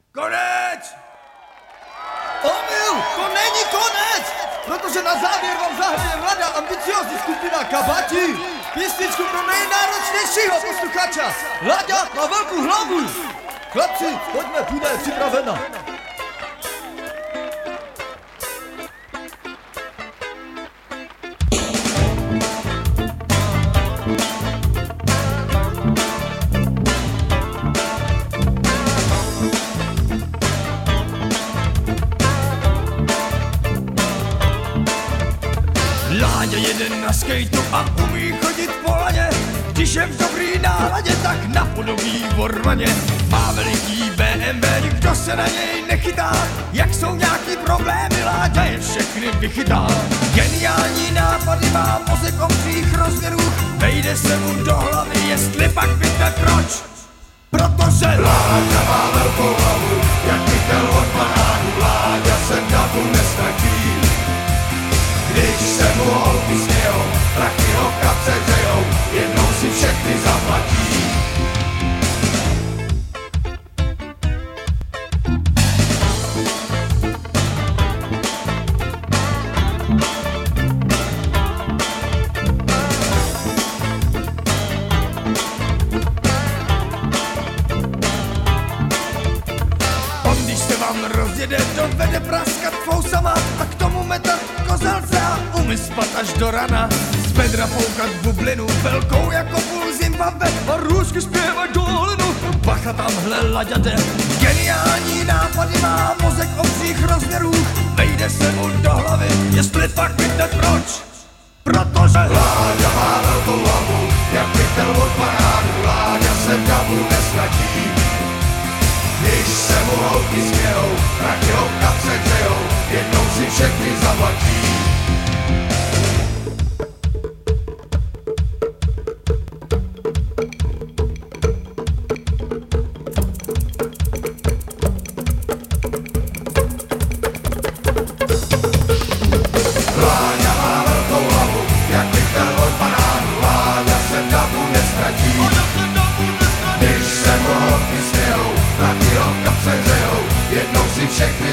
Konec! Omyl, to není konec! Protože na závěr vám zahraje mladá ambiciózní skupina Kabati. Písničku pro nejnáročnějšího posluchača. Láďa má velkou hlavu. Chlapci, pojďme, půjde připravena. Láďa jeden na skejtu a umí chodit po laně. Když je v dobrý náladě, tak napodobí vormaně. Má veliký BMW, nikdo se na něj nechytá. Jak jsou nějaký problémy, Láďa je všechny vychytá. Geniální nápady má, mozek obřích rozměrů. Vejde se mu do hlavy, jestli pak víte proč. Protože Láďa má velkou hlavu, jak pytel od banánu. Láďa se davu nestratí. Když se mu holky smějou, prachy ho v kapse dřejou, jednou si všechny zaplatí. On, když se vám rozjede, dovede praskat fousama a k tomu metat kozelce a umyspat až do rana. Z bedra foukat bublinu velkou jako půl Zimbabwe a růžky zpěvat do holinu. Bacha, tamhle Láďa jde. Geniální nápady má, mozek obřích rozměrů. Vejde se mu do hlavy, jestli pak víte proč. Protože Láďa má velkou hlavu, jak pytel od banánu. Láďa se davu nestratí. Když se mu holky smějou, prachy ho v kapse dřejou, jednou si všechny zaplatí. Láďa má velkou hlavu, jak pytel od banánu. Láďa se davu nestratí. Když se mu holky smějou, prachy ho v kapse dřejou, jednou si všechny